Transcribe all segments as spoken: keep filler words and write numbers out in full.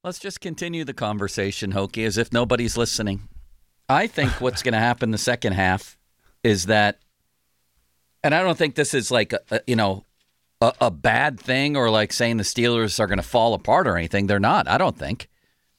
Let's just continue the conversation, Hokie, as if nobody's listening. I think what's going to happen the second half is that, and I don't think this is like, a, a, you know, a, a bad thing or like saying the Steelers are going to fall apart or anything. They're not, I don't think.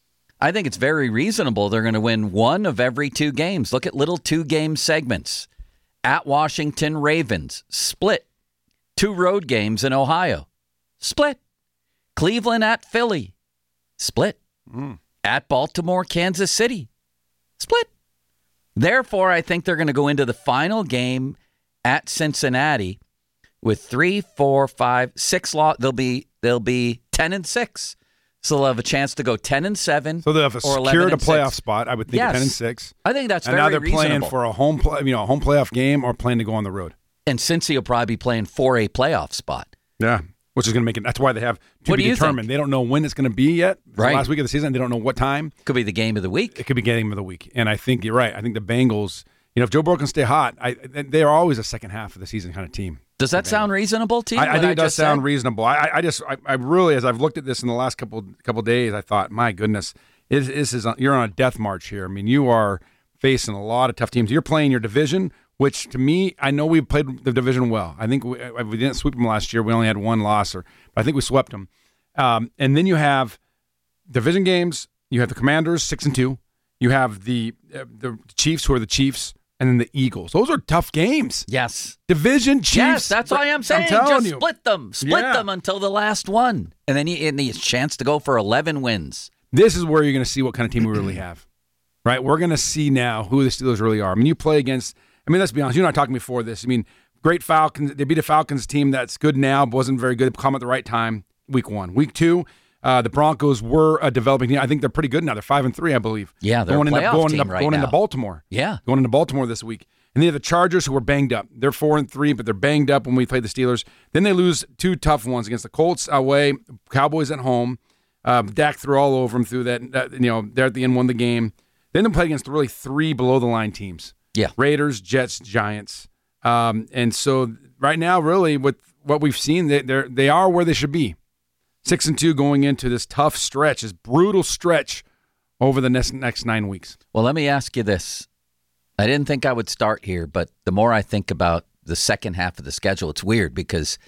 I think it's very reasonable they're going to win one of every two games. Look at little two-game segments. At Washington, Ravens, split. Two road games in Ohio, split. Cleveland at Philly, split. Mm. At Baltimore, Kansas City, split. Therefore, I think they're going to go into the final game at Cincinnati with three, four, five, six. Lo- they'll be they'll be ten and six, so they'll have a chance to go ten and seven. So they'll have a secured a playoff spot. I would think yes. ten and six. I think that's and very now they're reasonable. playing for a home, play, you know, a home playoff game or playing to go on the road. And Cincy will probably be playing for a playoff spot. Yeah. Which is going to make it. That's why they have to what be determined. Think? They don't know when it's going to be yet. It's right. The last week of the season. They don't know what time. Could be the game of the week. It could be game of the week. And I think you're right. I think the Bengals, you know, if Joe Burrow can stay hot, I, they're always a second half of the season kind of team. Does that sound reasonable to you? I, I think I it does sound said? reasonable. I, I just, I, I really, as I've looked at this in the last couple couple days, I thought, my goodness, this, this is you're on a death march here. I mean, you are facing a lot of tough teams. You're playing your division, which to me, I know we played the division well. I think we, we didn't sweep them last year. We only had one loss, or but I think we swept them. Um, and then you have division games. You have the Commanders, six and two. You have the uh, the Chiefs, who are the Chiefs, and then the Eagles. Those are tough games. Yes. Division Chiefs. Yes, that's why I'm saying. I'm telling just you. split them. Split Yeah. them until the last one. And then you and a chance to go for eleven wins. This is where you're going to see what kind of team we really have. Right? We're going to see now who the Steelers really are. I mean, you play against, I mean, let's be honest, you and I talking before this. I mean, great Falcons. They beat a Falcons team that's good now, but wasn't very good. Come at the right time, week one. Week two, uh, the Broncos were a developing team. I think they're pretty good now. They're five and three, I believe. Yeah, they're going a playoff into, going team into, right going now. into Baltimore. Yeah. Going into Baltimore this week. And they have the Chargers, who were banged up. They're four and three, but they're banged up when we play the Steelers. Then they lose two tough ones against the Colts away, Cowboys at home. Uh, Dak threw all over them through that. Uh, you know, they're at the end, won the game. Then they play against really three below-the-line teams. Yeah. Raiders, Jets, Giants. Um, and so right now, really, with what we've seen, they they're, they are where they should be. Six and two going into this tough stretch, this brutal stretch over the next, next nine weeks. Well, let me ask you this. I didn't think I would start here, but the more I think about the second half of the schedule, it's weird because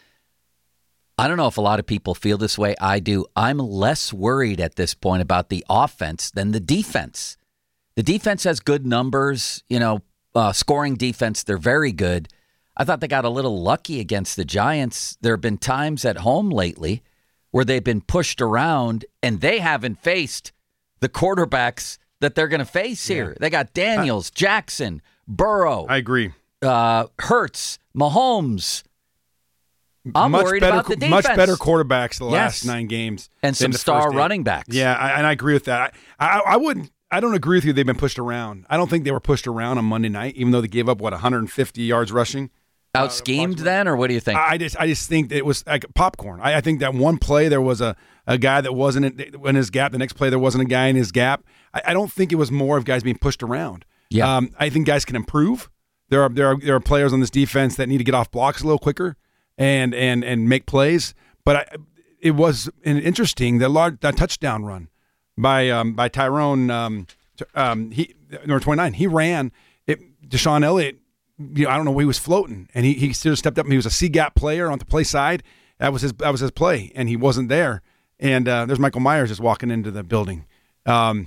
I don't know if a lot of people feel this way. I do. I'm less worried at this point about the offense than the defense. The defense has good numbers, you know, uh, scoring defense. They're very good. I thought they got a little lucky against the Giants. There have been times at home lately where they've been pushed around and they haven't faced the quarterbacks that they're going to face here. Yeah. They got Daniels, I, Jackson, Burrow. I agree. Uh, Hurts, Mahomes. I'm much worried better, about the defense. Much better quarterbacks the yes. last nine games. And some star running backs. Yeah, I, and I agree with that. I, I, I wouldn't. I don't agree with you. They've been pushed around. I don't think they were pushed around on Monday night, even though they gave up, what, one hundred fifty yards rushing? Out schemed uh, then, or what do you think? I just I just think that it was like popcorn. I, I think that one play there was a, a guy that wasn't in, in his gap. The next play there wasn't a guy in his gap. I, I don't think it was more of guys being pushed around. Yeah. Um, I think guys can improve. There are there are there are players on this defense that need to get off blocks a little quicker and and and make plays. But I, it was an interesting that large that touchdown run by um, by Tyrone. Um, um, he number twenty-nine. He ran it. Deshaun Elliott. You know, I don't know where he was floating, and he he still stepped up. And he was a C gap player on the play side. That was his that was his play, and he wasn't there. And uh, there's Michael Myers just walking into the building. Um,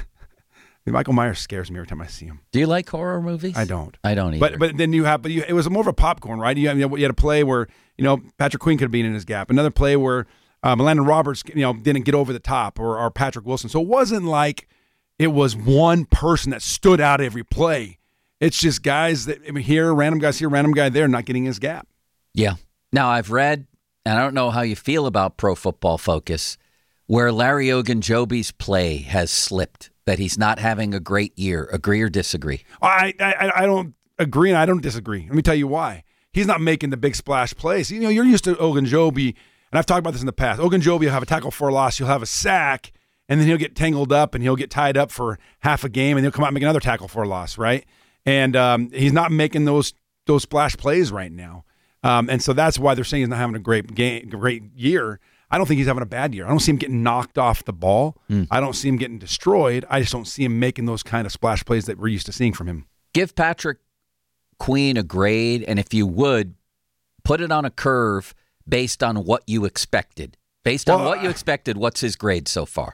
Michael Myers scares me every time I see him. Do you like horror movies? I don't. I don't either. But but then you have, but you, it was more of a popcorn, right? You, you had a play where you know Patrick Queen could have been in his gap. Another play where um, Landon Roberts, you know, didn't get over the top, or or Patrick Wilson. So it wasn't like it was one person that stood out every play. It's just guys that I mean, here, random guys here, random guy there, not getting his gap. Yeah. Now I've read, and I don't know how you feel about Pro Football Focus, where Larry Ogunjobi's play has slipped. That he's not having a great year. Agree or disagree? I, I I don't agree, and I don't disagree. Let me tell you why. He's not making the big splash plays. You know, you're used to Ogunjobi, and I've talked about this in the past. Ogunjobi will have a tackle for a loss. He'll have a sack, and then he'll get tangled up, and he'll get tied up for half a game, and he'll come out and make another tackle for a loss, right? And um, he's not making those those splash plays right now. Um, and so that's why they're saying he's not having a great game, great year. I don't think he's having a bad year. I don't see him getting knocked off the ball. Mm. I don't see him getting destroyed. I just don't see him making those kind of splash plays that we're used to seeing from him. Give Patrick Queen a grade, and if you would, put it on a curve based on what you expected. Based on well, what you expected, what's his grade so far?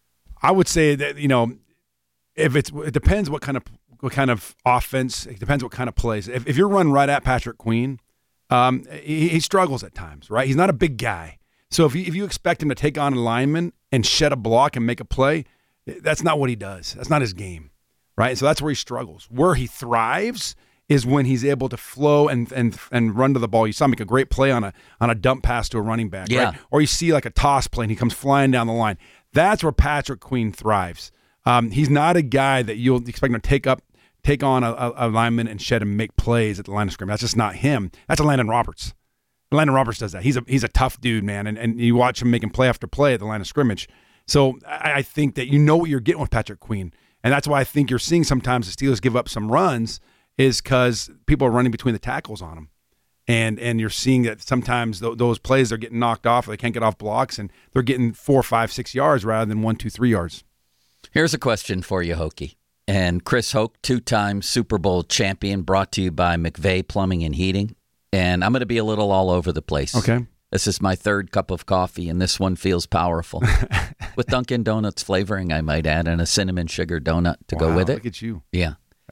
I would say that, you know, if it's it depends what kind of what kind of offense. It depends what kind of plays. If, if you're run right at Patrick Queen, um, he, he struggles at times, right? He's not a big guy. So if you, if you expect him to take on a lineman and shed a block and make a play, that's not what he does. That's not his game, right? So that's where he struggles. Where he thrives is when he's able to flow and and and run to the ball. You saw him make a great play on a on a dump pass to a running back, yeah. right? Or you see like a toss play and he comes flying down the line. That's where Patrick Queen thrives. Um, he's not a guy that you'll expect him to take up, take on a, a, a lineman and shed and make plays at the line of scrimmage. That's just not him. That's a Landon Roberts. Landon Roberts does that. He's a he's a tough dude, man, and, and you watch him making play after play at the line of scrimmage. So I, I think that you know what you're getting with Patrick Queen, and that's why I think you're seeing sometimes the Steelers give up some runs is because people are running between the tackles on them, and and you're seeing that sometimes th- those plays are getting knocked off, or they can't get off blocks, and they're getting four, five, six yards rather than one, two, three yards. Here's a question for you, Hokie. And Chris Hoke, two-time Super Bowl champion, brought to you by McVeigh Plumbing and Heating. And I'm going to be a little all over the place. Okay. This is my third cup of coffee, and this one feels powerful. With Dunkin' Donuts flavoring, I might add, and a cinnamon sugar donut to wow, go with it. Look at you. Yeah.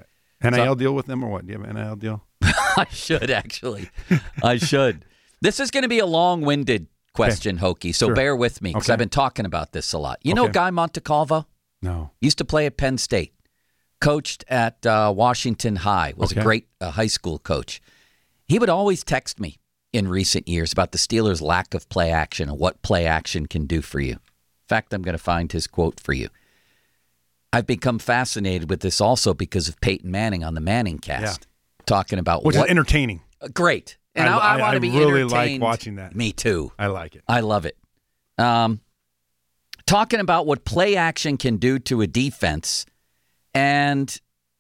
N I L so, deal with them or what? Do you have an N I L deal? I should, actually. I should. This is going to be a long-winded question, okay. Hokie, so sure. bear with me, because okay. I've been talking about this a lot. You okay. know Guy Montecalvo? No. Used to play at Penn State. Coached at uh, Washington High. Was okay. a great uh, high school coach. He would always text me in recent years about the Steelers' lack of play action and what play action can do for you. In fact, I'm going to find his quote for you. I've become fascinated with this also because of Peyton Manning on the Manning cast, yeah. talking about Which what, is entertaining. Uh, great. And I, I, I want to be really entertained. like watching that. Me too. I like it. I love it. Um, talking about what play action can do to a defense and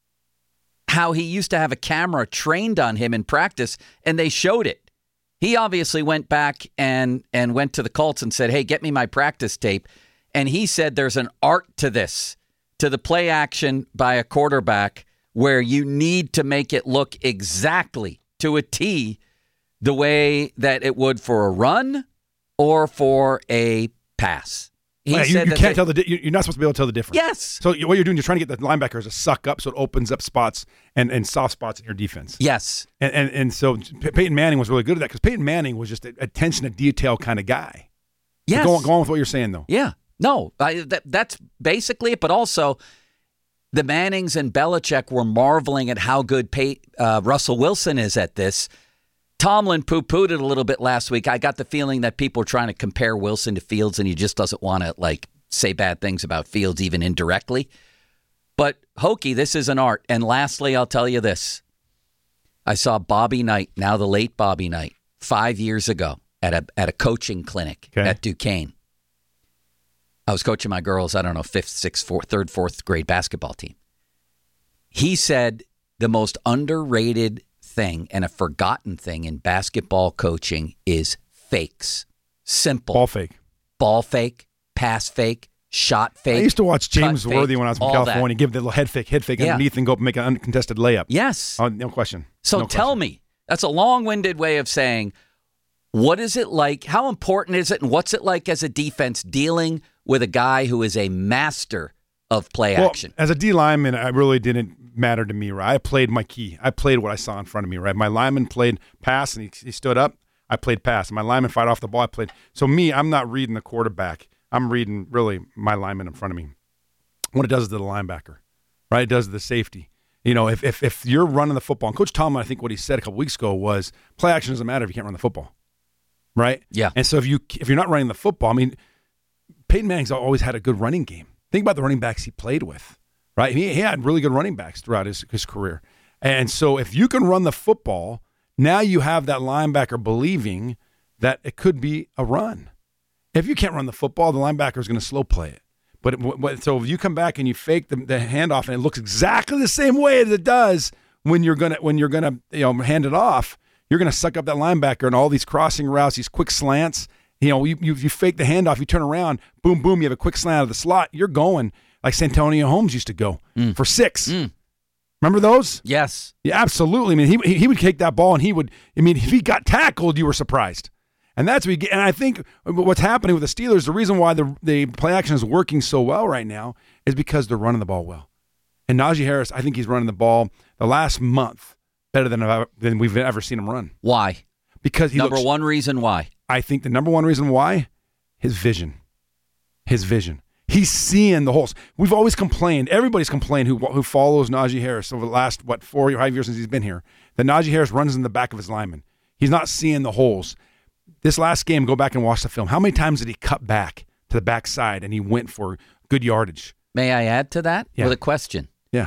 how he used to have a camera trained on him in practice, and they showed it. He obviously went back and, and went to the Colts and said, hey, get me my practice tape. And he said there's an art to this, to the play action by a quarterback where you need to make it look exactly to a T the way that it would for a run or for a pass. He well, you, said you that can't they, tell the. You're not supposed to be able to tell the difference. Yes. So what you're doing, you're trying to get the linebackers to suck up, so it opens up spots and, and soft spots in your defense. Yes. And and, and so Peyton Manning was really good at that because Peyton Manning was just an attention to detail kind of guy. Yes. So go on, go on with what you're saying though. Yeah. No. I, that that's basically it. But also, the Mannings and Belichick were marveling at how good Pey, uh, Russell Wilson is at this. Tomlin poo-pooed it a little bit last week. I got the feeling that people were trying to compare Wilson to Fields, and he just doesn't want to like say bad things about Fields, even indirectly. But, Hokie, this is an art. And lastly, I'll tell you this. I saw Bobby Knight, now the late Bobby Knight, five years ago at a at a coaching clinic okay. at Duquesne. I was coaching my girls, I don't know, fifth, sixth, fourth, third, fourth grade basketball team. He said the most underrated thing and a forgotten thing in basketball coaching is fakes. Simple. Ball fake. Ball fake, pass fake, shot fake. I used to watch James Worthy fake, when I was in California, that. give the little head fake, head fake yeah. underneath and go up and make an uncontested layup. Yes. Oh, no question. So no tell question. me, that's a long-winded way of saying, what is it like, how important is it, and what's it like as a defense dealing with a guy who is a master of play well, action? As a D lineman, I really didn't matter to me, right? I played my key. I played what I saw in front of me, right? My lineman played pass, and he, he stood up. I played pass. My lineman fired off the ball. I played. So me, I'm not reading the quarterback. I'm reading, really, my lineman in front of me. What it does to the linebacker, right? It does to the safety. You know, if, if if you're running the football, and Coach Tomlin, I think what he said a couple weeks ago was play action doesn't matter if you can't run the football, right? Yeah. And so if, you, if you're not running the football, I mean, Peyton Manning's always had a good running game. Think about the running backs he played with, right? He, he had really good running backs throughout his, his career. And so if you can run the football, now you have that linebacker believing that it could be a run. If you can't run the football, the linebacker is going to slow play it. But it, so if you come back and you fake the, the handoff and it looks exactly the same way as it does when you're gonna when you're gonna you know hand it off, you're gonna suck up that linebacker and all these crossing routes, these quick slants. You know, you, you you fake the handoff, you turn around, boom, boom, you have a quick slant out of the slot. You're going like Santonio Holmes used to go Mm. for six. Mm. Remember those? Yes. Yeah, absolutely. I mean, he he would take that ball and he would. I mean, if he got tackled, you were surprised. And that's what you get. And I think what's happening with the Steelers, the reason why the the play action is working so well right now is because they're running the ball well. And Najee Harris, I think he's running the ball the last month better than I've, than we've ever seen him run. Why? Because he Number looks, one reason why. I think the number one reason why, his vision. His vision. He's seeing the holes. We've always complained, everybody's complained who who follows Najee Harris over the last, what, four or five years since he's been here, that Najee Harris runs in the back of his lineman. He's not seeing the holes. This last game, go back and watch the film. How many times did he cut back to the backside and he went for good yardage? May I add to that Yeah. with a question? Yeah.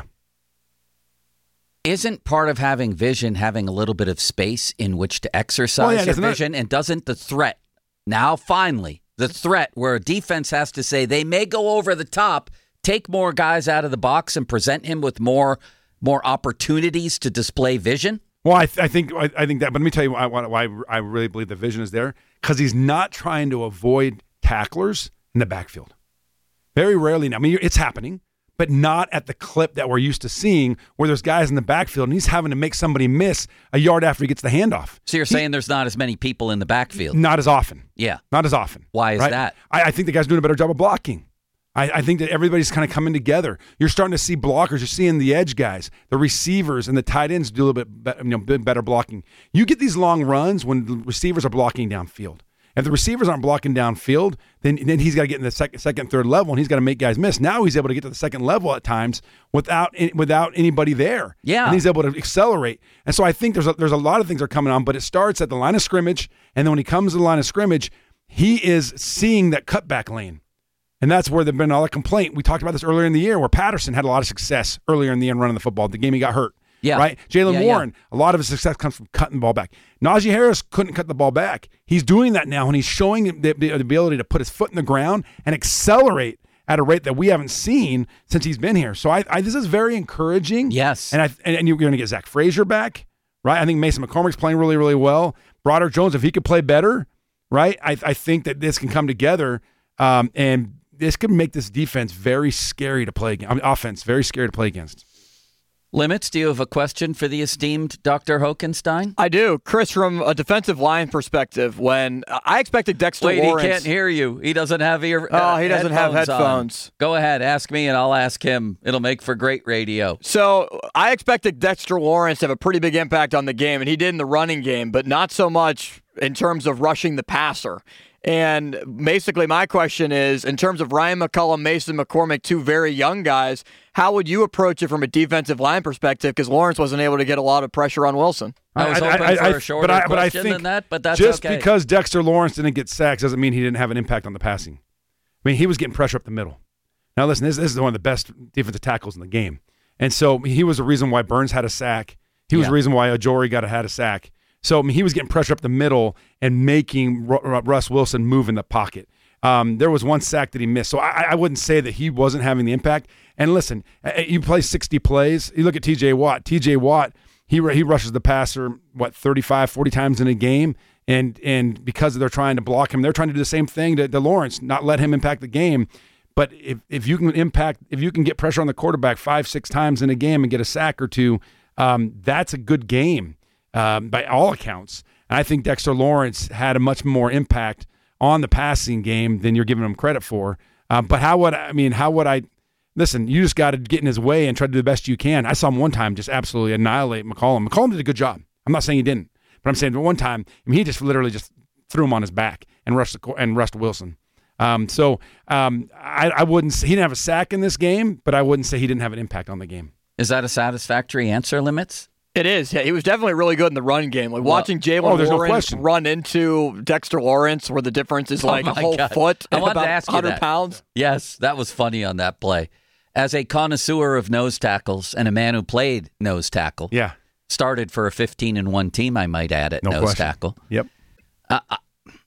Isn't part of having vision having a little bit of space in which to exercise Well, yeah, your there's another- vision? And doesn't the threat, now finally, the threat where a defense has to say they may go over the top, take more guys out of the box and present him with more more opportunities to display vision? Well, I, th- I think I, I think that, but let me tell you why, why I really believe the vision is there. Because he's not trying to avoid tacklers in the backfield. Very rarely now. I mean, it's happening, but not at the clip that we're used to seeing where there's guys in the backfield and he's having to make somebody miss a yard after he gets the handoff. So you're saying there's not as many people in the backfield? Not as often. Yeah. Not as often. Why is right? that? I, I think the guy's doing a better job of blocking. I, I think that everybody's kind of coming together. You're starting to see blockers. You're seeing the edge guys, the receivers, and the tight ends do a little bit, be, you know, bit better blocking. You get these long runs when the receivers are blocking downfield. If the receivers aren't blocking downfield, then then he's got to get in the second, second, third level, and he's got to make guys miss. Now he's able to get to the second level at times without without anybody there. Yeah, and he's able to accelerate. And so I think there's a, there's a lot of things that are coming on, but it starts at the line of scrimmage, and then when he comes to the line of scrimmage, he is seeing that cutback lane. And that's where there's been all the complaint. We talked about this earlier in the year where Patterson had a lot of success earlier in the year running the football. The game he got hurt. Yeah. Right? Jalen yeah, Warren, yeah. a lot of his success comes from cutting the ball back. Najee Harris couldn't cut the ball back. He's doing that now, and he's showing the, the ability to put his foot in the ground and accelerate at a rate that we haven't seen since he's been here. So I, I this is very encouraging. Yes. And I and, and you're going to get Zach Frazier back, right? I think Mason McCormick's playing really, really well. Broderick Jones, if he could play better, right? I, I think that this can come together, um, and this could make this defense very scary to play against. I mean, offense, very scary to play against. Limits, do you have a question for the esteemed Doctor Hokenstein? I do. Chris, from a defensive line perspective, when I expected Dexter Wait, Lawrence... he can't hear you. He doesn't have ear Oh, uh, he doesn't have headphones headphones. on. Go ahead, ask me, and I'll ask him. It'll make for great radio. So I expected Dexter Lawrence to have a pretty big impact on the game, and he did in the running game, but not so much in terms of rushing the passer. And basically my question is, in terms of Ryan McCullum, Mason McCormick, two very young guys, how would you approach it from a defensive line perspective? Because Lawrence wasn't able to get a lot of pressure on Wilson. I was hoping I, I, for I, a shorter but I, but I question think than that, but that's just okay. because Dexter Lawrence didn't get sacks doesn't mean he didn't have an impact on the passing. I mean, he was getting pressure up the middle. Now, listen, this, this is one of the best defensive tackles in the game. And so he was the reason why Burns had a sack. He was Yeah. the reason why Ajori got a, had a sack. So I mean, he was getting pressure up the middle and making Ru- Russ Wilson move in the pocket. Um, there was one sack that he missed. So I, I wouldn't say that he wasn't having the impact. And listen, you play sixty plays. You look at T J Watt. T J Watt, he he rushes the passer, what, thirty-five, forty times in a game. And and because they're trying to block him, they're trying to do the same thing to, to Lawrence, not let him impact the game. But if, if you can impact, if you can get pressure on the quarterback five, six times in a game and get a sack or two, um, that's a good game um, by all accounts. And I think Dexter Lawrence had a much more impact on the passing game than you're giving him credit for. Um, but how would I mean? How would I? Listen, you just got to get in his way and try to do the best you can. I saw him one time just absolutely annihilate McCollum. McCollum did a good job. I'm not saying he didn't, but I'm saying one time I mean, he just literally just threw him on his back and rushed the, and rushed Wilson. Um, so um, I, I wouldn't say he didn't have a sack in this game, but I wouldn't say he didn't have an impact on the game. Is that a satisfactory answer, Limits? It is. Yeah, he was definitely really good in the run game. Like watching Jalen oh, there's no Lawrence question. run into Dexter Lawrence, where the difference is Oh like a my whole God. foot I and wanted about to ask you one hundred that. pounds. Yes, that was funny on that play. As a connoisseur of nose tackles and a man who played nose tackle, Yeah. started for a fifteen and one team, I might add, at No nose question. tackle. Yep. Uh, I,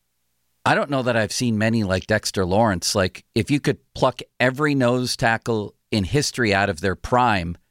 I don't know that I've seen many like Dexter Lawrence. Like, if you could pluck every nose tackle in history out of their prime,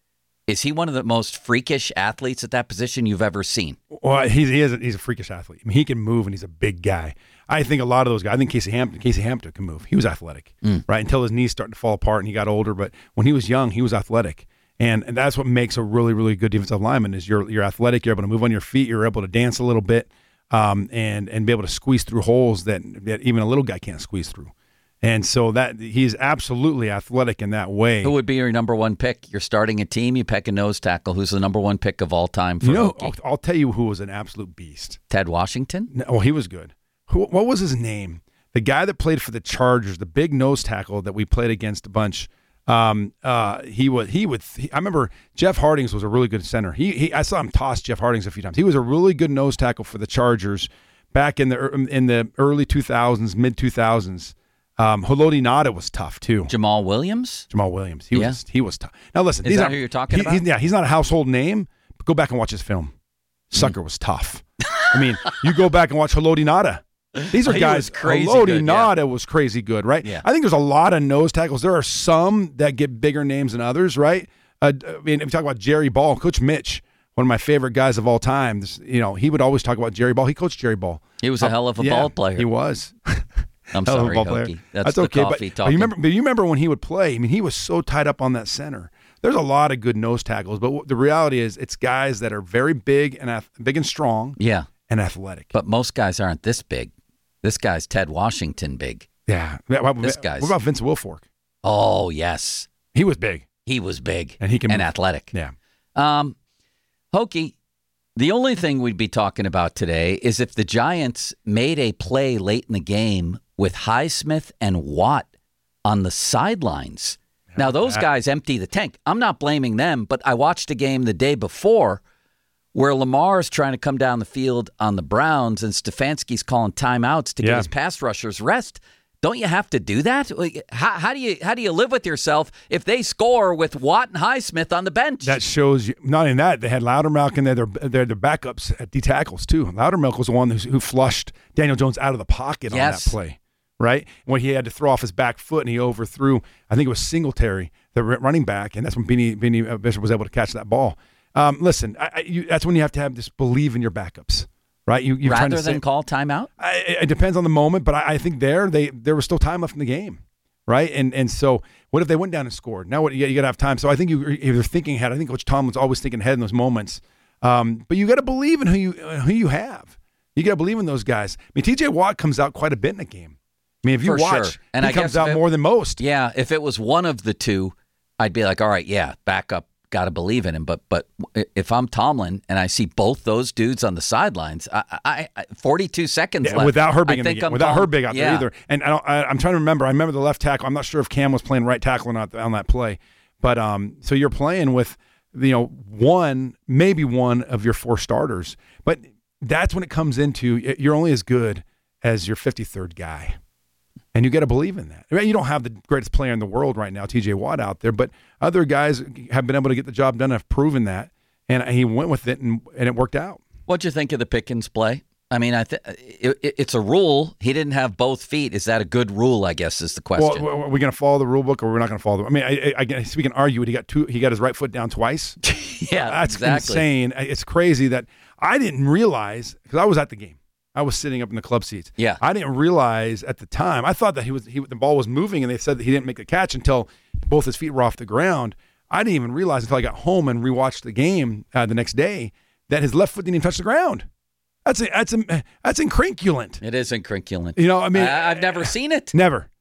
Is he one of the most freakish athletes at that position you've ever seen? Well, he's, he is a, he's a freakish athlete. I mean, he can move, and he's a big guy. I think a lot of those guys, I think Casey Hampton, Casey Hampton can move. He was athletic, mm. right, until his knees started to fall apart and he got older. But when he was young, he was athletic. And, and that's what makes a really, really good defensive lineman is you're, you're athletic, you're able to move on your feet, you're able to dance a little bit, um, and, and be able to squeeze through holes that, that even a little guy can't squeeze through. And so that he's absolutely athletic in that way. Who would be your number one pick? You're starting a team, you pick a nose tackle. Who's the number one pick of all time for You know, Hokie? I'll, I'll tell you who was an absolute beast. Ted Washington? No, well, he was good. Who, what was his name? The guy that played for the Chargers, the big nose tackle that we played against a bunch. Um, uh, he was he would. He, I remember Jeff Hardings was a really good center. He, he I saw him toss Jeff Hardings a few times. He was a really good nose tackle for the Chargers back in the in the early two thousands, mid two thousands. Um, Haloti Ngata was tough too. Jamal Williams? Jamal Williams. He yeah. was he was tough. Now listen, is he's that not, who you're talking he, about? He, yeah, he's not a household name, but go back and watch his film. Sucker mm. was tough. I mean, you go back and watch Haloti Ngata. These are he guys. Was crazy Haloti good, Ngata yeah. was crazy good, right? Yeah. I think there's a lot of nose tackles. There are some that get bigger names than others, right? Uh, I mean, if you talk about Jerry Ball, Coach Mitch, one of my favorite guys of all time. This, you know, he would always talk about Jerry Ball. He coached Jerry Ball. He was a uh, hell of a yeah, ball player. He was. I'm sorry, Hokie. That's, That's the okay, coffee but, talking. but you remember, but you remember when he would play? I mean, he was so tied up on that center. There's a lot of good nose tackles, but the reality is, it's guys that are very big and big and strong, yeah, and athletic. But most guys aren't this big. This guy's Ted Washington big. Yeah, this guy's. What about Vince Wilfork? Oh yes, he was big. He was big, and he can and move. athletic. Yeah, um, Hokie. The only thing we'd be talking about today is if the Giants made a play late in the game with Highsmith and Watt on the sidelines. Yeah, now, those that. guys empty the tank. I'm not blaming them, but I watched a game the day before where Lamar is trying to come down the field on the Browns and Stefanski's calling timeouts to yeah. get his pass rushers rest. Don't you have to do that? How, how do you how do you live with yourself if they score with Watt and Highsmith on the bench? That shows you. Not in that, they had Loudermilk in there. They're, they're the backups at D tackles too. Loudermilk was the one who, who flushed Daniel Jones out of the pocket yes. on that play, right? When he had to throw off his back foot and he overthrew, I think it was Singletary, the running back, and that's when Beanie, Beanie Bishop was able to catch that ball. Um, listen, I, I, you, that's when you have to have this believe in your backups. Right, you you rather to than say, call timeout. I, it depends on the moment, but I, I think there they there was still time left in the game, right? And and so what if they went down and scored? Now what you, you got to have time. So I think you if you're thinking ahead. I think Coach Tomlin's always thinking ahead in those moments. Um, but you got to believe in who you who you have. You got to believe in those guys. I mean, T J Watt comes out quite a bit in a game. I mean, if you For watch, sure. and he I comes guess out it, more than most. Yeah, if it was one of the two, I'd be like, all right, yeah, back up. Got to believe in him, but but if I'm Tomlin and I see both those dudes on the sidelines, I, I, I forty-two seconds yeah, left. Without Herbig in the game, without calling, Herbig out yeah. there either. And I don't, I, I'm trying to remember. I remember the left tackle. I'm not sure if Cam was playing right tackle or not on that play, but um, so you're playing with you know one, maybe one of your four starters, but that's when it comes into you're only as good as your fifty-third guy. And you got to believe in that. You don't have the greatest player in the world right now, T J Watt, out there, but other guys have been able to get the job done. Have proven that, and he went with it, and, and it worked out. What'd you think of the Pickens play? I mean, I th- it, it, it's a rule. He didn't have both feet. Is that a good rule? I guess is the question. Well, are we going to follow the rule book, or we're not going to follow? The, I mean, I, I, I guess we can argue it. He got two. He got his right foot down twice. yeah, that's exactly. insane. It's crazy that I didn't realize because I was at the game. I was sitting up in the club seats. Yeah, I didn't realize at the time. I thought that he was he, the ball was moving, and they said that he didn't make the catch until both his feet were off the ground. I didn't even realize until I got home and rewatched the game uh, the next day that his left foot didn't even touch the ground. That's a, that's a, that's incrinculant. It is incrinculant. You know, I mean, I, I've never seen it. Never,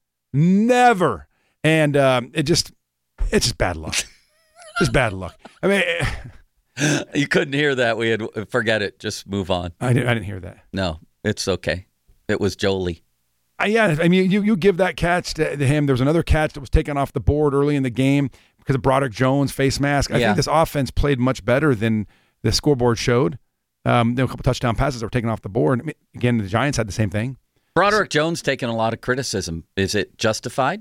never, and um, it just it's just bad luck. Just bad luck. I mean. You couldn't hear that. We had forget it. Just move on. I didn't. I didn't hear that. No, it's okay. It was Jolie. Uh, yeah, I mean, you you give that catch to, to him. There was another catch that was taken off the board early in the game because of Broderick Jones' face mask. I yeah. think this offense played much better than the scoreboard showed. Um, there were a couple touchdown passes that were taken off the board. I mean, again, the Giants had the same thing. Broderick so, Jones taking a lot of criticism. Is it justified?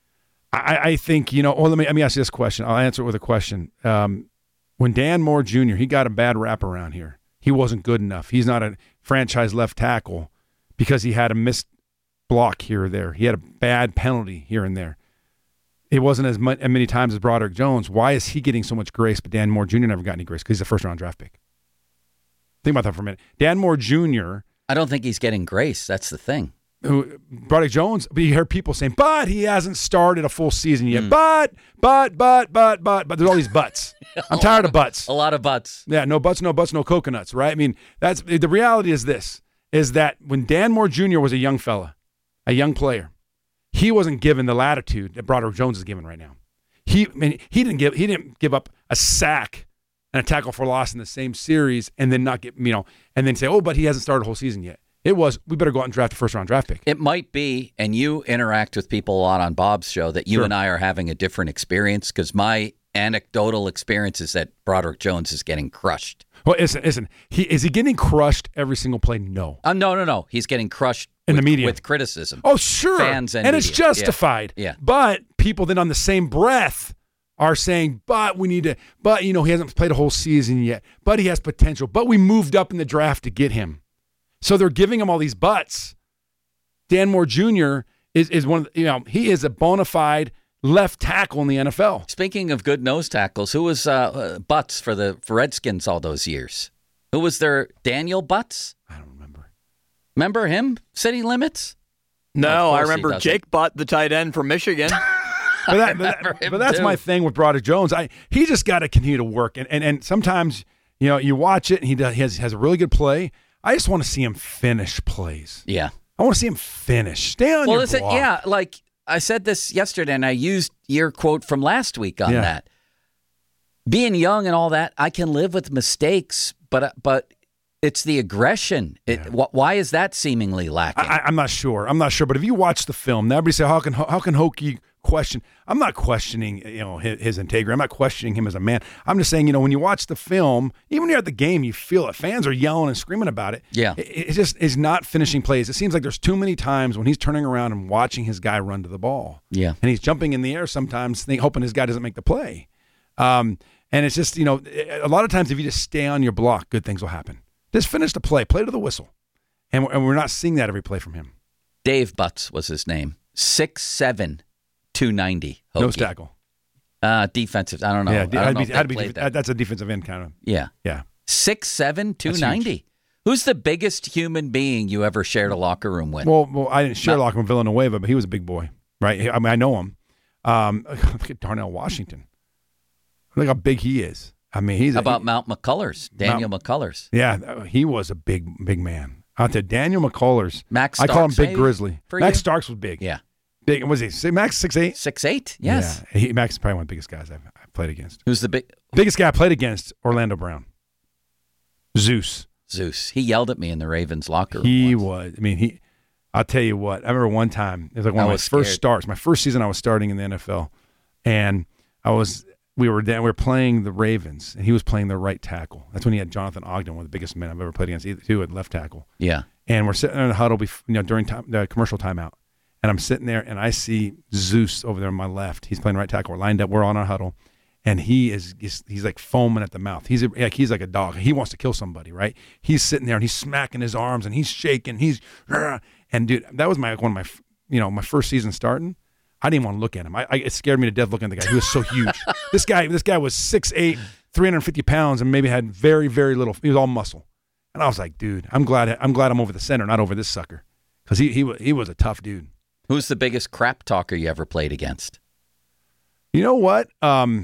I, I think you know. Well, let me let me ask you this question. I'll answer it with a question. Um, When Dan Moore Junior, he got a bad rap around here. He wasn't good enough. He's not a franchise left tackle because he had a missed block here or there. He had a bad penalty here and there. it wasn't as much, as many times as Broderick Jones. Why is he getting so much grace, but Dan Moore Junior never got any grace? Because he's a first-round draft pick. Think about that for a minute. Dan Moore Junior I don't think he's getting grace. That's the thing. Who, Broderick Jones, but you hear people saying, but he hasn't started a full season yet. Mm. But, but, but, but, but, but there's all these buts. I'm tired of buts. A lot of buts. Yeah, no butts, no butts, no coconuts, right? I mean, that's the reality is this, is that when Dan Moore Junior was a young fella, a young player, he wasn't given the latitude that Broderick Jones is given right now. He, I mean, he didn't give he didn't give up a sack and a tackle for loss in the same series and then not get, you know, and then say, oh, but he hasn't started a whole season yet. It was, we better go out and draft a first-round draft pick. It might be, and you interact with people a lot on Bob's show, that you Sure. and I are having a different experience, because my anecdotal experience is that Broderick Jones is getting crushed. Well, listen, listen. He, is he getting crushed every single play? No. Uh, no, no, no. He's getting crushed In with, the media. with criticism. Oh, sure. Fans and it's media. justified. Yeah. Yeah. But people then on the same breath are saying, but we need to, but, you know, he hasn't played a whole season yet, but he has potential, but we moved up in the draft to get him. So they're giving him all these buts. Dan Moore Junior is, is one of the, you know, he is a bona fide left tackle in the N F L. Speaking of good nose tackles, who was uh, uh, Butts for the for Redskins all those years? Who was their Daniel Butts? I don't remember. Remember him? City Limits? No, Of I course he remember doesn't. Jake Butt, the tight end from Michigan. But, that, but, remember that, him but that's too. my thing with Broderick Jones. I he just got to continue to work, and and and sometimes you know you watch it and he does he has has a really good play. I just want to see him finish plays. Yeah. I want to see him finish. Stay on Well, your listen, block. yeah, like I said this yesterday, and I used your quote from last week on Yeah. that. Being young and all that, I can live with mistakes, but but it's the aggression. It, Yeah. wh- why is that seemingly lacking? I, I'm not sure. I'm not sure. But if you watch the film, now everybody say, how can how can Hokie question? I'm not questioning you know his, his integrity. I'm not questioning him as a man. I'm just saying, you know, when you watch the film, even when you're at the game, you feel it. Fans are yelling and screaming about it. Yeah. It, it just is not finishing plays. It seems like there's too many times when he's turning around and watching his guy run to the ball. Yeah. And he's jumping in the air sometimes, think, hoping his guy doesn't make the play. Um, and it's just, you know, a lot of times if you just stay on your block, good things will happen. Just finish the play, play to the whistle. And we're, and we're not seeing that every play from him. Dave Butts was his name. six seven, two ninety. Nose tackle. Uh, defensive. I don't know. Yeah, I don't had know to if be, they had to be, played that. that. That's a defensive end kind of. Yeah. Yeah. six seven, two That's ninety. huge. Who's the biggest human being you ever shared a locker room with? Well, well, I didn't share No. locker with Villanueva, but he was a big boy, right? I mean, I know him. Um, look at Darnell Washington. Look how big he is. I mean, he's How a, about he- Mount McCullers? Daniel McCullers. yeah, he was a big, big man. Out there, Daniel McCullers. Max I call him Starks, Big maybe, Grizzly. for Max you? Starks was big. Yeah. Big. Was he say Max six eight? six eight? Yes. Yeah, he, Max is probably one of the biggest guys I've, I've played against. Who's the big Biggest guy I played against, Orlando Brown. Zeus. Zeus? He yelled at me in the Ravens locker room. He once. was. I mean, he. I'll tell you what. I remember one time. It was like one I of my was first scared. starts. My first season, I was starting in the N F L, and I was. We were down, we were playing the Ravens, and he was playing the right tackle. That's when he had Jonathan Ogden, one of the biggest men I've ever played against, either two at left tackle. Yeah. And we're sitting there in the huddle, bef- you know, during time, the commercial timeout, and I'm sitting there, and I see Zeus over there on my left. He's playing right tackle. We're lined up. We're on our huddle, and he is he's, he's like foaming at the mouth. He's a, like he's like a dog. He wants to kill somebody, right? He's sitting there and he's smacking his arms and he's shaking. He's and dude, that was my one of my you know my first season starting. I didn't want to look at him. I, I it scared me to death looking at the guy. He was so huge. this guy this guy was six eight, three hundred fifty pounds, and maybe had very very little. He was all muscle. And I was like, dude, I'm glad I'm glad I'm over the center, not over this sucker, because he he wa- he was a tough dude. Who's the biggest crap talker you ever played against? You know what? Um,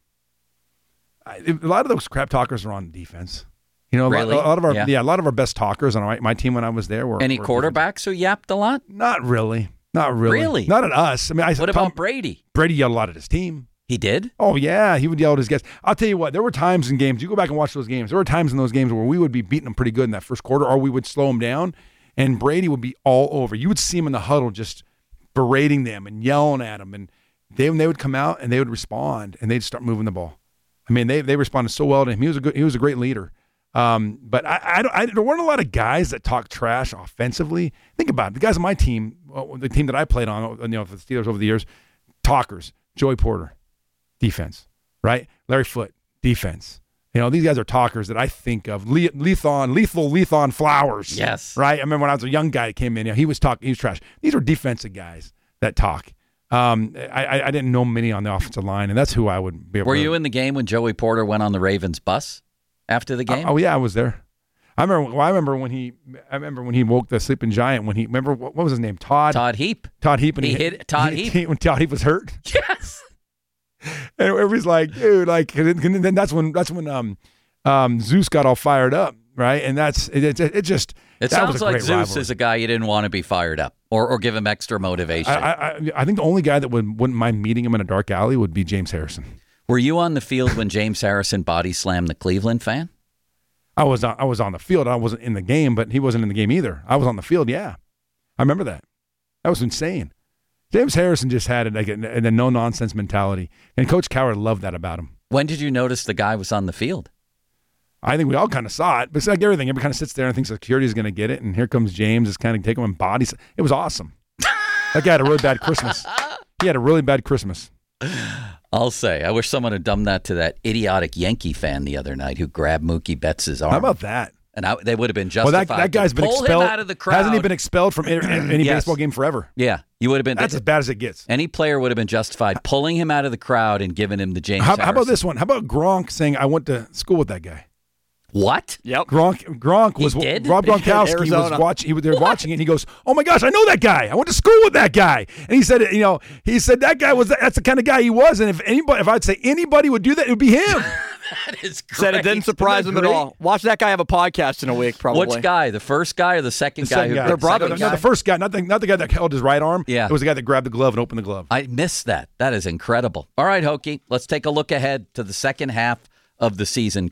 I, a lot of those crap talkers are on defense. You know, a, Really? lot, a lot of our yeah. Yeah. a lot of our best talkers on my, my team when I was there were Any were quarterbacks who yapped a lot? Not really, not really, Really? not at us. I mean, I What Tom, about Brady? Brady yelled a lot at his team. He did? Oh yeah, he would yell at his guys. I'll tell you what, there were times in games. You go back and watch those games. There were times in those games where we would be beating them pretty good in that first quarter, or we would slow them down, and Brady would be all over. You would see him in the huddle just berating them and yelling at them, and they they would come out and they would respond and they'd start moving the ball. I mean, they they responded so well to him. He was a good, he was a great leader. Um, but I, I, don't, I there weren't a lot of guys that talk trash offensively. Think about it. The guys on my team, well, the team that I played on, you know, for the Steelers over the years, talkers. Joey Porter, defense, right? Larry Foote, defense. You know, these guys are talkers that I think of. Le- Lethon, lethal Lethon Flowers. Yes. Right? I remember when I was a young guy that came in, you know, he was talking, he was trash. These are defensive guys that talk. Um, I, I didn't know many on the offensive line, and that's who I would be able Were to. you in the game when Joey Porter went on the Ravens bus after the game? Oh, oh yeah, I was there. I remember. Well, I remember when he. I remember when he woke the sleeping giant. When he remember what, what was his name? Todd. Todd Heap. Todd Heap. And he, he hit Todd he, Heap he, when Todd Heap was hurt. Yes. And everybody's like, dude, like, and then that's when that's when um, um, Zeus got all fired up, right? And that's it. It, it just it that sounds was a like great Zeus rivalry. is a guy you didn't want to be fired up or or give him extra motivation. I, I I think the only guy that would wouldn't mind meeting him in a dark alley would be James Harrison. Were you on the field when James Harrison body slammed the Cleveland fan? I was on, I was on the field. I wasn't in the game, but he wasn't in the game either. I was on the field. Yeah, I remember that. That was insane. James Harrison just had like a, a no nonsense mentality, and Coach Cowher loved that about him. When did you notice the guy was on the field? I think we all kind of saw it, but it's like everything. Everybody kind of sits there and thinks security is going to get it, and here comes James. Is kind of taking him in bodies. It was awesome. That guy had a really bad Christmas. He had a really bad Christmas. I'll say. I wish someone had done that to that idiotic Yankee fan the other night who grabbed Mookie Betts' arm. How about that? And I, they would have been Well, justified. that, that guy's to been pull expelled. him out of the crowd. Hasn't he been expelled from any, any Yes. baseball game forever? Yeah, you would have been. That's as bad as it gets. Any player would have been justified pulling him out of the crowd and giving him the James. How, how about Harrison. this one? How about Gronk saying, "I went to school with that guy"? What? Yep. Gronk, Gronk was He did? Rob Gronkowski was Arizona. watching. He was there watching it. And he goes, "Oh my gosh, I know that guy. I went to school with that guy." And he said, "You know, he said that guy was that's the kind of guy he was. And if anybody, if I'd say anybody would do that, it would be him." That is great. Said it didn't surprise Isn't him that at great? all. Watch that guy have a podcast in a week, probably. Which guy? The first guy or the second The guy? second who guy. They're brothers. No, guy. the first guy, not the, not the guy that held his right arm. Yeah. It was the guy that grabbed the glove and opened the glove. I missed that. That is incredible. All right, Hokie, let's take a look ahead to the second half of the season.